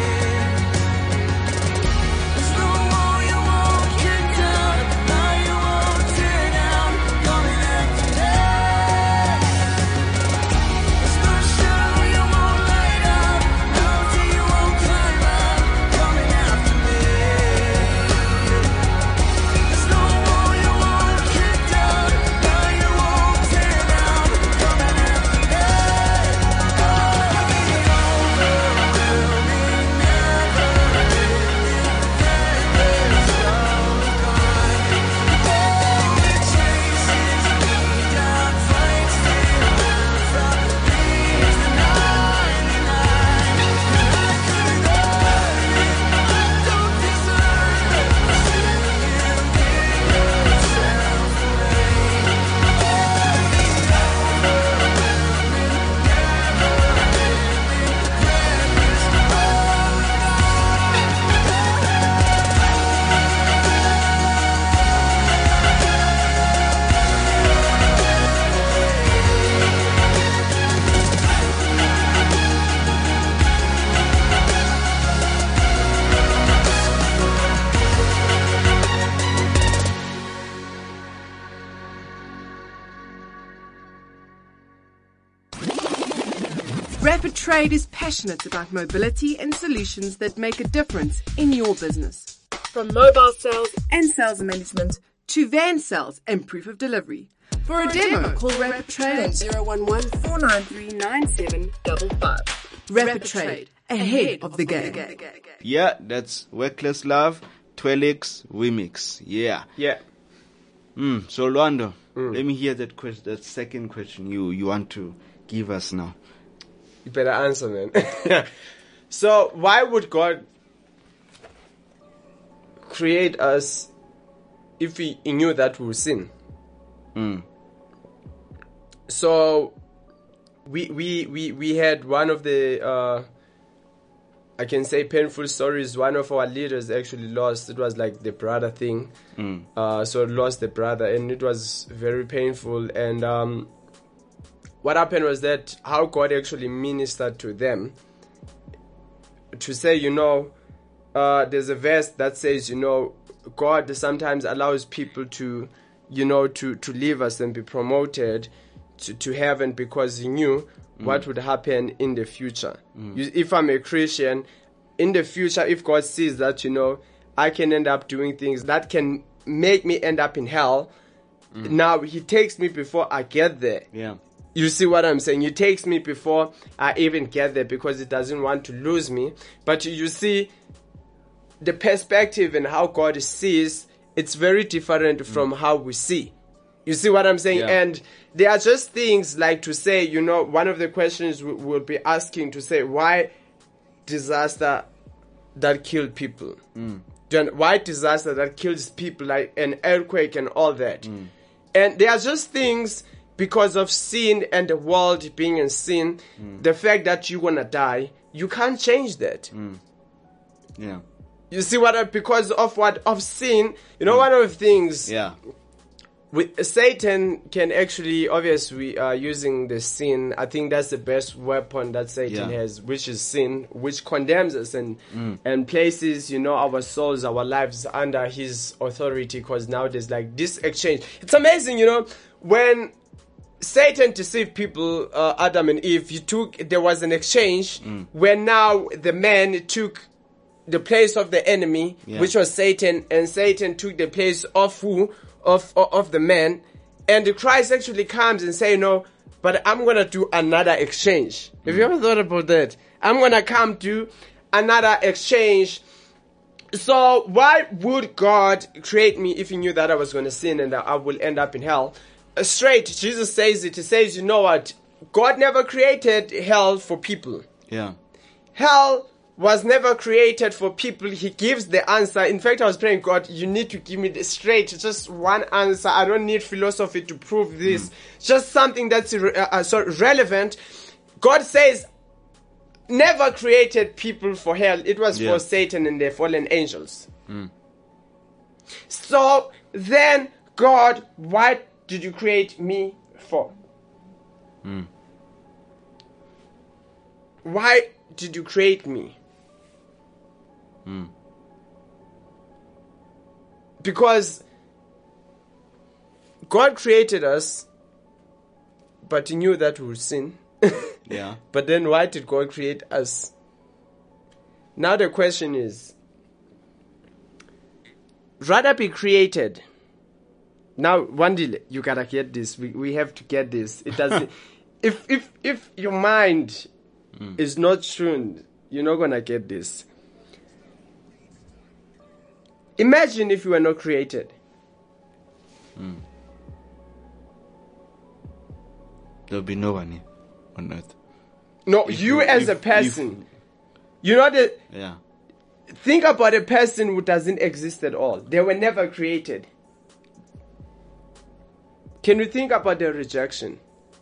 There's no wall you won't kick down, lie you won't tear down, coming after me. There's no shadow you won't light up, mountain you won't climb up, coming after me. There's no wall you won't kick down, lie you won't tear down, coming after me. Rapid Trade is passionate about mobility and solutions that make a difference in your business. From mobile sales and sales management to van sales and proof of delivery. For a demo, call Rapid Trade on zero one one, four nine three, nine seven five five. Rapid Trade, ahead of the game. Yeah, that's Reckless Love, Twelix Remix. Yeah. Yeah. Mm, so, Luando, let me hear that question, that second question you, you want to give us now. You better answer, man. So, why would God create us if He he knew that we would sin? Mm. So, we we we we had one of the uh, I can say painful stories. One of our leaders actually lost. It was like the brother thing. Mm. Uh, so lost the brother, and it was very painful. And um, what happened was that how God actually ministered to them to say, you know, uh, there's a verse that says, you know, God sometimes allows people to, you know, to, to leave us and be promoted to, to heaven because He knew mm. what would happen in the future. Mm. You, if I'm a Christian, in the future, if God sees that, you know, I can end up doing things that can make me end up in hell, mm. now He takes me before I get there. Yeah. You see what I'm saying? He takes me before I even get there because He doesn't want to lose me. But you see, the perspective and how God sees, it's very different mm. from how we see. You see what I'm saying? Yeah. And there are just things like to say, you know, one of the questions we will be asking to say, why disaster that killed people? Mm. Then why disaster that kills people, like an earthquake and all that? Mm. And there are just things because of sin and the world being in sin, mm. the fact that you're gonna die, you can't change that. Mm. Yeah. You see what? I, because of what? Of sin. You know, mm. one of the things. Yeah. With Satan can actually, obviously, uh, using the sin. I think that's the best weapon that Satan Yeah. has, which is sin, which condemns us and Mm. and places, you know, our souls, our lives under his authority. Because now there's like this exchange. It's amazing, you know, when Satan deceived people, uh, Adam and Eve. He took. There was an exchange Mm. where now the man took the place of the enemy, Yeah. which was Satan, and Satan took the place of who? Of, of of the man. And the Christ actually comes and say, no, but I'm gonna do another exchange. Have you ever thought about that? I'm gonna come to another exchange So why would God create me if he knew that I was going to sin and that I will end up in hell? Uh, straight, Jesus says it. He says, you know what? God never created hell for people. Yeah. Hell was never created for people. He gives the answer. In fact, I was praying, God, you need to give me the straight, just one answer. I don't need philosophy to prove this. Mm. Just something that's uh, uh, so relevant. God says, never created people for hell. It was yeah. for Satan and the fallen angels. Mm. So then, God, what did you create me for? Mm. Why did you create me? Mm. Because God created us, but he knew that we would sin. Yeah. But then why did God create us? Now the question is, rather be created. Now, one day you gotta get this. We we have to get this. It doesn't. if if if your mind mm. is not tuned, you're not gonna get this. Imagine if you were not created. Mm. There'll be no one on earth. No, if you you, as if, a person. If, you know the. Yeah. Think about a person who doesn't exist at all. They were never created. Can you think about the rejection?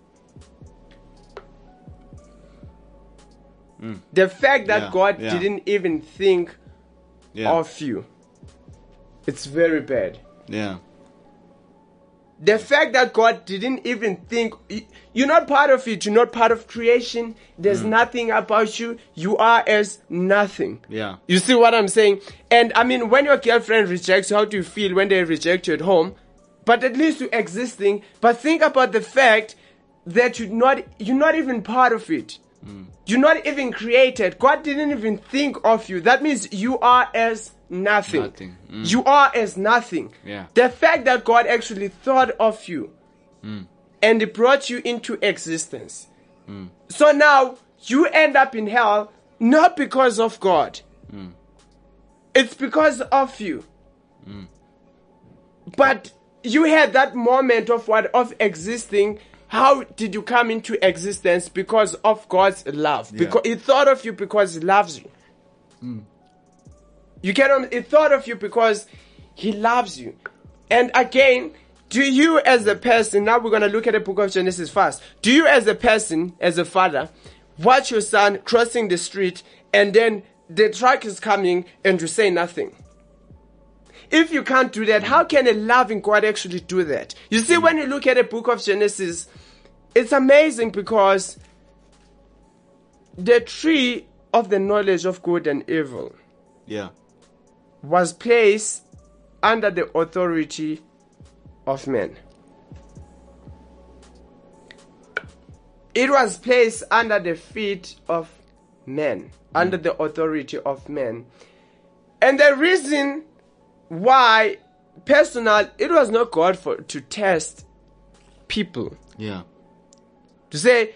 Mm. The fact that yeah, God yeah. didn't even think yeah. of you. It's very bad. Yeah. The fact that God didn't even think, you're not part of it, you're not part of creation, there's mm. nothing about you, you are as nothing. Yeah. You see what I'm saying? And I mean, when your girlfriend rejects you, how do you feel when they reject you at home? But at least you're existing. But think about the fact that you're not, you're not even part of it. Mm. You're not even created. God didn't even think of you. That means you are as nothing. Nothing. Mm. You are as nothing. Yeah. The fact that God actually thought of you mm. and he brought you into existence. Mm. So now you end up in hell not because of God. Mm. It's because of you. Mm. But you had that moment of what? Of existing. How did you come into existence? Because of God's love. Yeah. Because he thought of you because he loves you. Mm. You get He thought of you because he loves you. And again, do you as a person, now we're going to look at the book of Genesis first. Do you as a person, as a father, watch your son crossing the street and then the truck is coming and you say nothing? If you can't do that, how can a loving God actually do that? You see, when you look at the book of Genesis, it's amazing because the tree of the knowledge of good and evil yeah. was placed under the authority of men. It was placed under the feet of men, mm. under the authority of men. And the reason why, personal, it was not God for to test people. Yeah. To say,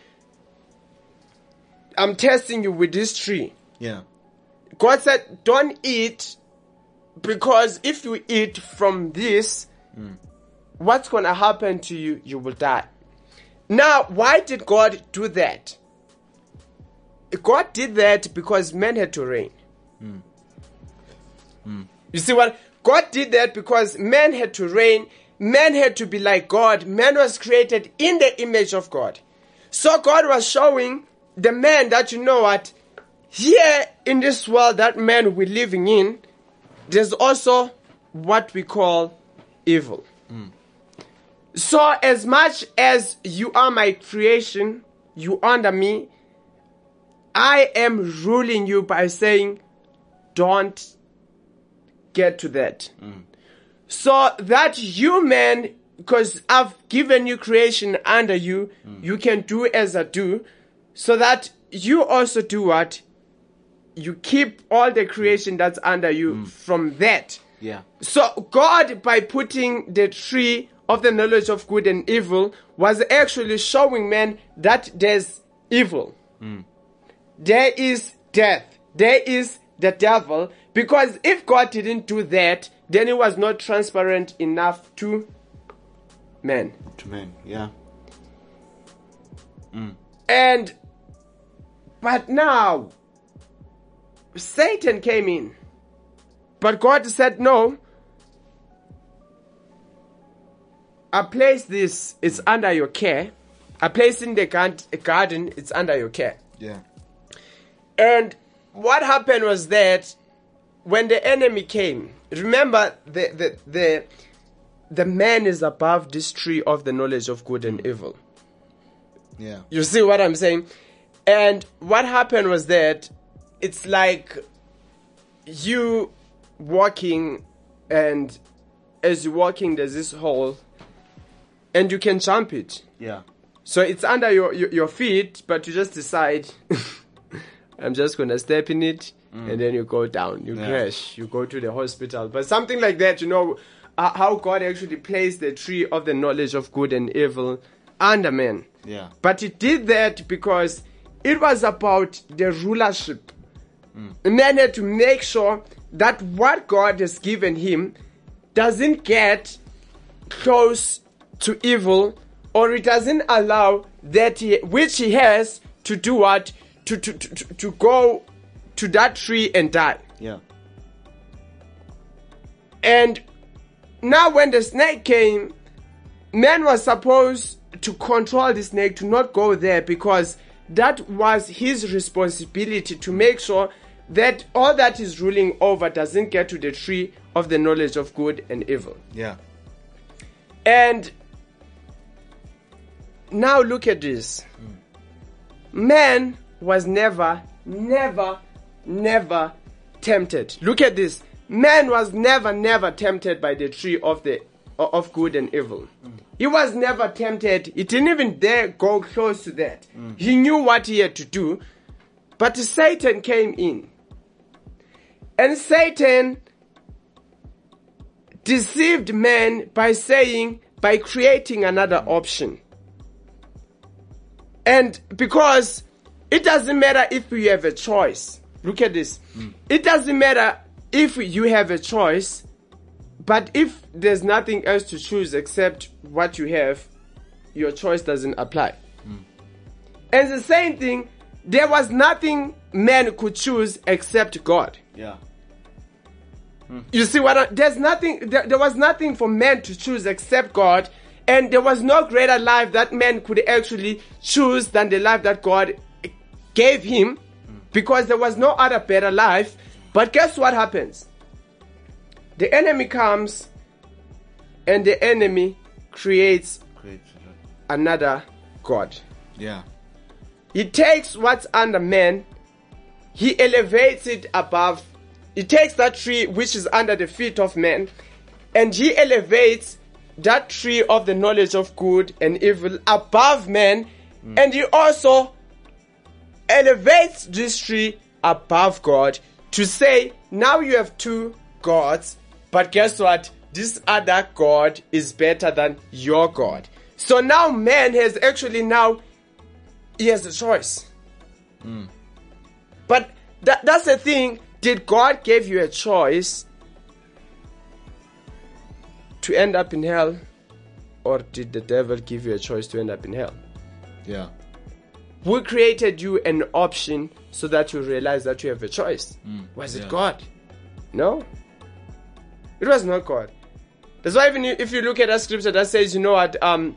I'm testing you with this tree. Yeah. God said, don't eat, because if you eat from this, mm. what's going to happen to you? You will die. Now, why did God do that? God did that because men had to reign. Mm. Mm. You see what? God did that because men had to reign. Man had to be like God. Man was created in the image of God. So God was showing the man that, you know what, here in this world that man we're living in, there's also what we call evil. Mm. So as much as you are my creation, you under me, I am ruling you by saying, don't get to that. Mm. So that you, man, because I've given you creation under you, mm. you can do as I do, so that you also do what? You keep all the creation that's under you mm. from that. Yeah. So God, by putting the tree of the knowledge of good and evil, was actually showing man that there's evil. Mm. There is death. There is the devil, because if God didn't do that, then he was not transparent enough to men. To men, yeah. Mm. And, but now, Satan came in. But God said, no, I place this, it's under your care. I place in the garden, it's under your care. Yeah. And what happened was that when the enemy came, remember the the the, the man is above this tree of the knowledge of good and evil. Yeah. You see what I'm saying? And what happened was that it's like you walking, and as you're walking, there's this hole, and you can jump it. Yeah. So it's under your, your, your feet, but you just decide, I'm just going to step in it, mm. and then you go down, you yeah. crash, you go to the hospital. But something like that, you know, uh, how God actually placed the tree of the knowledge of good and evil under man. Yeah. But he did that because it was about the rulership. Mm. Man had to make sure that what God has given him doesn't get close to evil, or it doesn't allow that he, which he has to do what? To, to, to, to go to that tree and die. Yeah. And now when the snake came, man was supposed to control the snake to not go there, because that was his responsibility to make sure that all that is ruling over doesn't get to the tree of the knowledge of good and evil. Yeah. And now look at this. Mm. Man was never, never, never tempted. Look at this. Man was never, never tempted by the tree of the of good and evil. Mm. He was never tempted. He didn't even dare go close to that. Mm. He knew what he had to do. But Satan came in. And Satan deceived man by saying, by creating another option. And because it doesn't matter if you have a choice. Look at this. Mm. It doesn't matter if you have a choice, but if there's nothing else to choose except what you have, your choice doesn't apply. Mm. And the same thing, there was nothing man could choose except God. Yeah. Mm. You see what I, there's nothing there, there was nothing for man to choose except God. And there was no greater life that man could actually choose than the life that God gave him, mm. because there was no other better life. But guess what happens? The enemy comes, and the enemy creates another God. Yeah. He takes what's under man, he elevates it above. He takes that tree which is under the feet of man, and he elevates that tree of the knowledge of good and evil above man, mm. and he also elevates this tree above God to say, now you have two gods, but guess what? This other God is better than your God. So now man has actually now, he has a choice. Mm. But that, that's the thing. Did God give you a choice to end up in hell, or did the devil give you a choice to end up in hell? Yeah. Who created you an option so that you realize that you have a choice? Mm, was it yeah. God? No. It was not God. That's why even if you look at that scripture that says, you know what, um,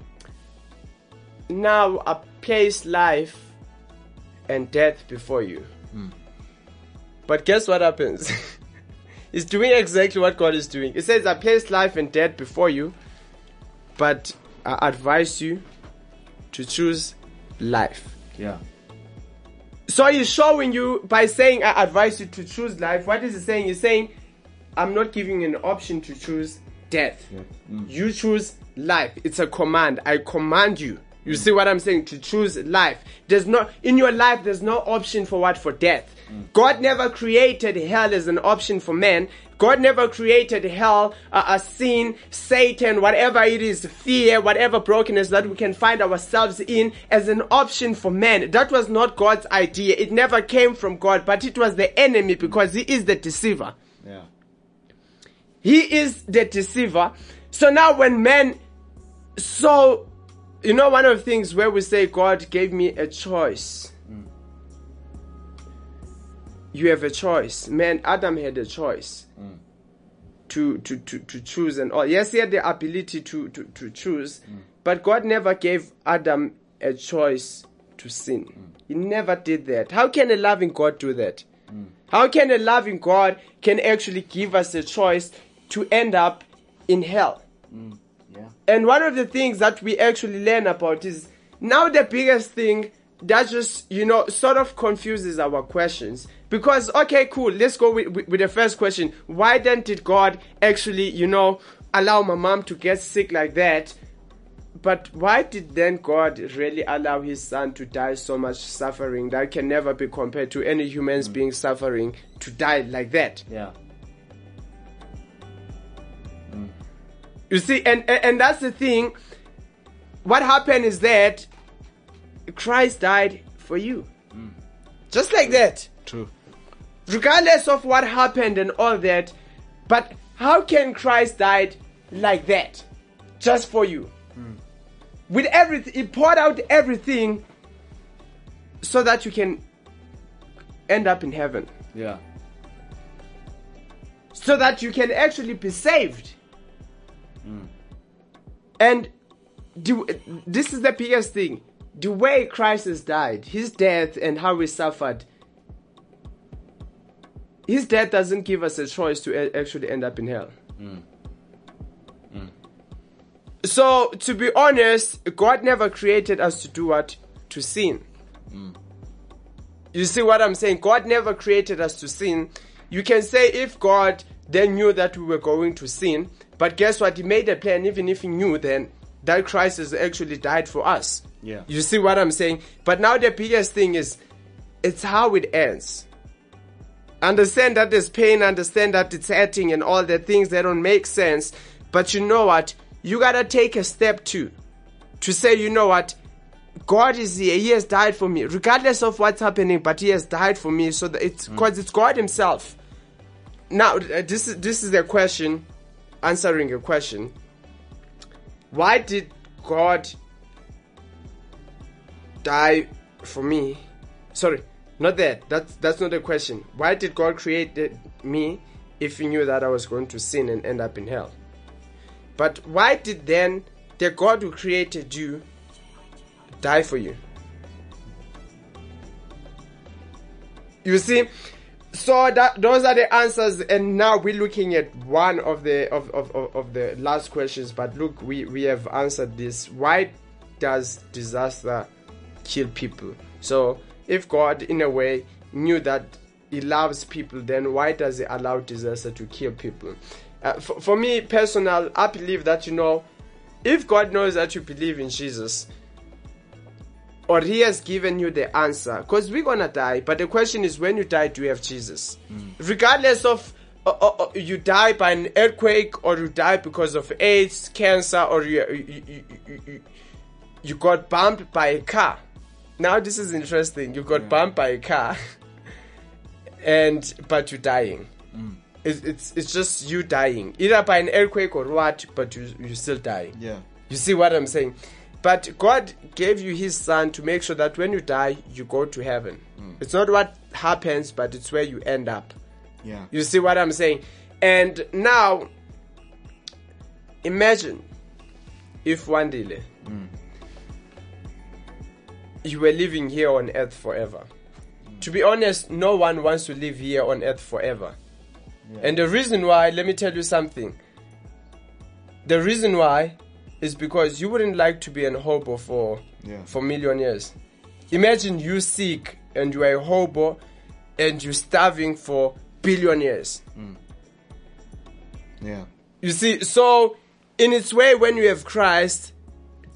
now I place life and death before you. Mm. But guess what happens? He's doing exactly what God is doing. It says, I place life and death before you, but I advise you to choose life. Yeah. So he's showing you by saying, I advise you to choose life. What is he saying? He's saying, I'm not giving you an option to choose death. Yeah. Mm. You choose life. It's a command. I command you You see what I'm saying? To choose life. There's no, in your life, there's no option for what? For death. God never created hell as an option for man. God never created hell, uh, a sin, Satan, whatever it is, fear, whatever brokenness that we can find ourselves in as an option for man. That was not God's idea. It never came from God, but it was the enemy because he is the deceiver. Yeah. He is the deceiver. So now when man saw, you know, one of the things where we say God gave me a choice. Mm. You have a choice. Man, Adam had a choice mm. to, to, to, to choose and all. Yes, he had the ability to, to, to choose, mm. but God never gave Adam a choice to sin. Mm. He never did that. How can a loving God do that? Mm. How can a loving God can actually give us a choice to end up in hell? Mm. Yeah. And one of the things that we actually learn about is now the biggest thing that just, you know, sort of confuses our questions. Because, okay, cool, let's go with, with, with the first question. Why then did God actually, you know, allow my mom to get sick like that? But why did then God really allow his son to die so much suffering that can never be compared to any humans mm. being suffering to die like that? Yeah. Mm. You see, and, and, and that's the thing. What happened is that Christ died for you. Mm. Just like True. that. True. Regardless of what happened and all that. But how can Christ die like that? Just for you. Mm. With everything, he poured out everything so that you can end up in heaven. Yeah. So that you can actually be saved. Mm. And the, this is the biggest thing. The way Christ has died, his death and how he suffered, his death doesn't give us a choice to actually end up in hell. Mm. Mm. So, to be honest, God never created us to do what? To sin. Mm. You see what I'm saying? God never created us to sin. You can say if God then knew that we were going to sin, but guess what? He made a plan, even if he knew then that Christ has actually died for us. Yeah. You see what I'm saying? But now the biggest thing is, it's how it ends. Understand that there's pain, understand that it's hurting and all the things that don't make sense. But you know what? You gotta take a step too. To say, you know what? God is here. He has died for me. Regardless of what's happening, but he has died for me. So that it's because mm. it's God himself. Now, uh, this is, this is a question, answering a question. Why did God die for me? Sorry, not that. That's that's not the question. Why did God create me if he knew that I was going to sin and end up in hell? But why did then the God who created you die for you? You see, so that those are the answers, and now we're looking at one of the of, of, of, of the last questions. But look, we, we have answered this. Why does disaster kill people? So if God in a way knew that he loves people, then why does he allow disaster to kill people? Uh, for, for me personal, I believe that, you know, if God knows that you believe in Jesus, or he has given you the answer, because we're gonna die, but the question is, when you die, do you have Jesus? Mm. Regardless of uh, uh, you die by an earthquake, or you die because of AIDS, cancer, or you you, you, you, you got bumped by a car. Now this is interesting. You got yeah. bumped by a car, and but you're dying. Mm. It's, it's it's just you dying, either by an earthquake or what, but you you still die. Yeah. You see what I'm saying? But God gave you his son to make sure that when you die, you go to heaven. Mm. It's not what happens, but it's where you end up. Yeah. You see what I'm saying? And now, imagine if one day mm. you were living here on earth forever. Mm. To be honest, no one wants to live here on earth forever. Yeah. And the reason why, let me tell you something. The reason why is because you wouldn't like to be a hobo for yeah. for a million years. Imagine you sick and you are a hobo and you're starving for billion years. Mm. Yeah. You see, so in its way, when you have Christ,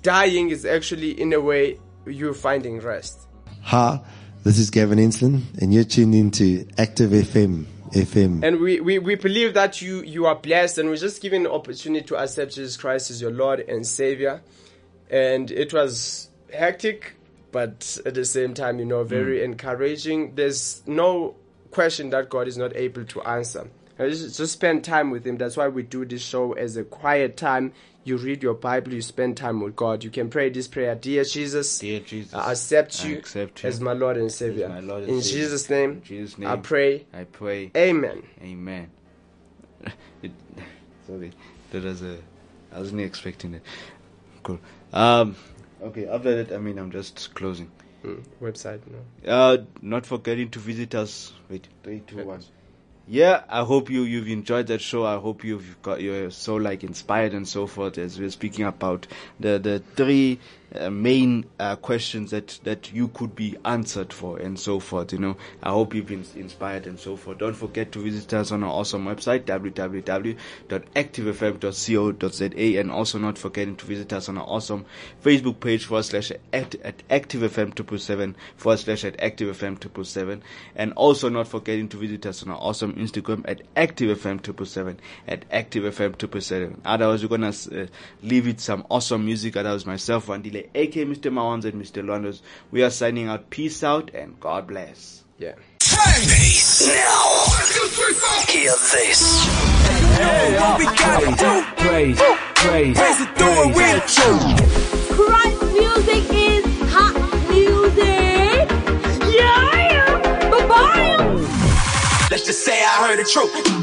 dying is actually, in a way, you finding rest. Hi, this is Gavin Enslin, and you're tuned into Active F M. F M. And we, we, we believe that you, you are blessed, and we're just given an opportunity to accept Jesus Christ as your Lord and Savior. And it was hectic, but at the same time, you know, very mm. encouraging. There's no question that God is not able to answer. And just, just spend time with Him. That's why we do this show as a quiet time. You read your Bible, you spend time with God. You can pray this prayer: Dear Jesus, Dear Jesus, I accept you, I accept you as my Lord and Savior. My Lord and In Savior. Jesus' name, In Jesus' name, I pray. I pray. Amen. Amen. it, sorry, that was a. I wasn't expecting that. Cool. Um. Okay. After that, I mean, I'm just closing. Mm, website, no. Uh, not forgetting to visit us. Wait, three, two, one. Yeah, I hope you you've enjoyed that show. I hope you've got you're so like inspired and so forth as we're speaking about the the three uh, main uh, questions that that you could be answered for and so forth. You know, I hope you've been inspired and so forth. Don't forget to visit us on our awesome website w w w dot active f m dot co dot z a, and also not forgetting to visit us on our awesome Facebook page forward slash at at active f m triple seven forward slash at active f m triple seven, and also not forgetting to visit us on our awesome Instagram at active f m triple seven at active f m triple seven. Otherwise, we're gonna uh, leave it some awesome music. Otherwise, myself, Wandile, aka Mister Mawans and Mister Londos, we are signing out. Peace out and God bless. Yeah. Peace. Now, hear this. Hey, what we gotta do? Praise, praise, praise it through it with you. Christ music is hot music. Yeah, bye-bye. Let's just say I heard the truth.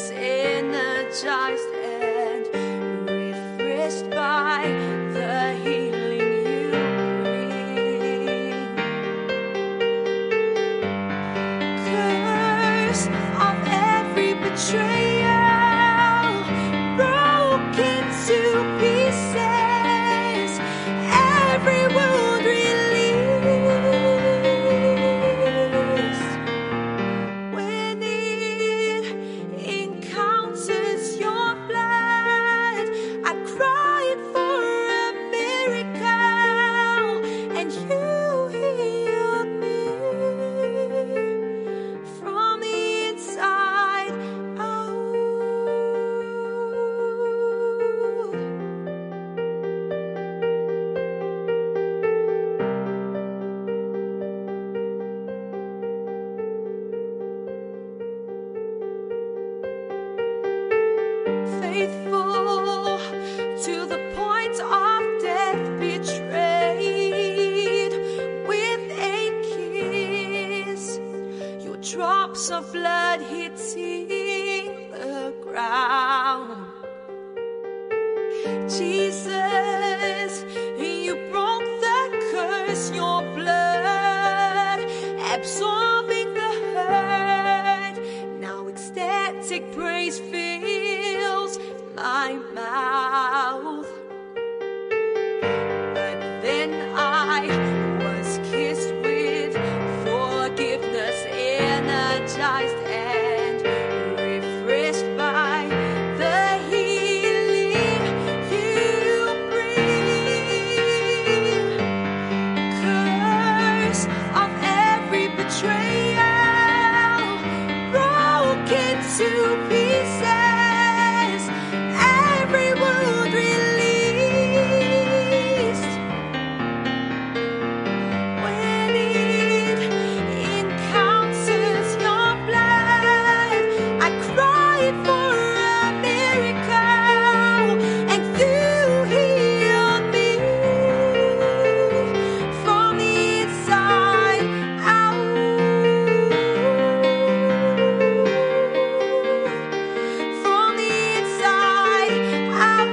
forgiveness, energized and refreshed by the healing you bring. Curse of every betrayal, broken to pieces, every wound released. When it encounters your blood, I cried for a miracle, and you healed me from the inside out. Faithful to the point of death, betrayed with a kiss, your drops of blood hitting the ground. Jesus, you broke the curse, your blood absorbing the hurt. Now ecstatic praise fills my mouth. But then I was kissed with forgiveness, energized and refreshed by the healing you bring. Curse of every betrayal, broken to pieces, every wound released. When it encounters your blood, I cried for a miracle, and you healed me from the inside out. From the inside out.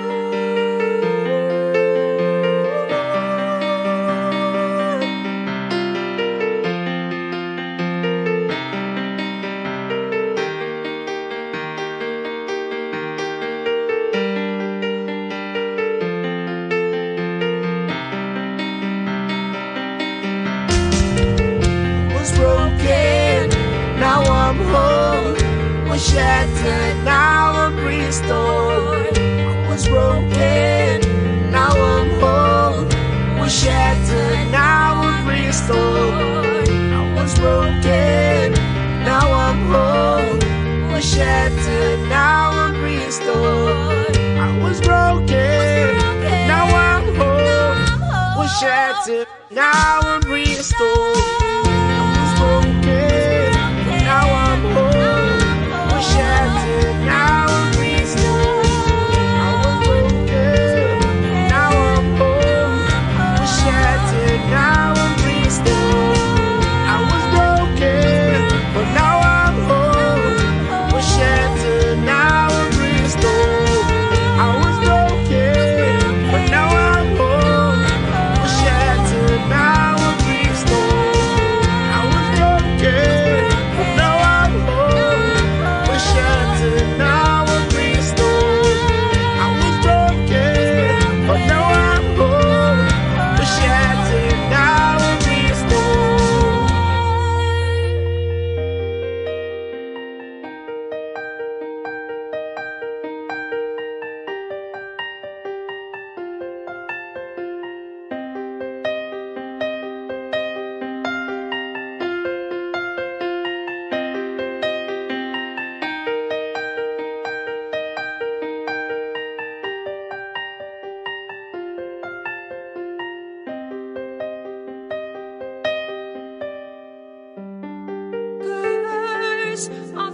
Was broken, now I'm whole. Was shattered, now I'm restored. Was broken, now I'm whole. Was shattered, now I'm restored. I was broken, now I'm whole. Was shattered, now I'm restored. I was broken, now I'm whole. Was shattered, now I'm restored. I was broken, now I'm whole. Was shattered, now I'm restored. I was broken, now I'm whole. Was shattered, now I'm restored. I was broken, but now I'm whole. Was shattered, now I'm restored. I was broken, but now I'm whole. Was shattered, now I'm restored. I was broken, but now I'm whole. Was shattered, now I'm restored. I was broken, but now I'm whole. Was shattered, now I'm restored. Curse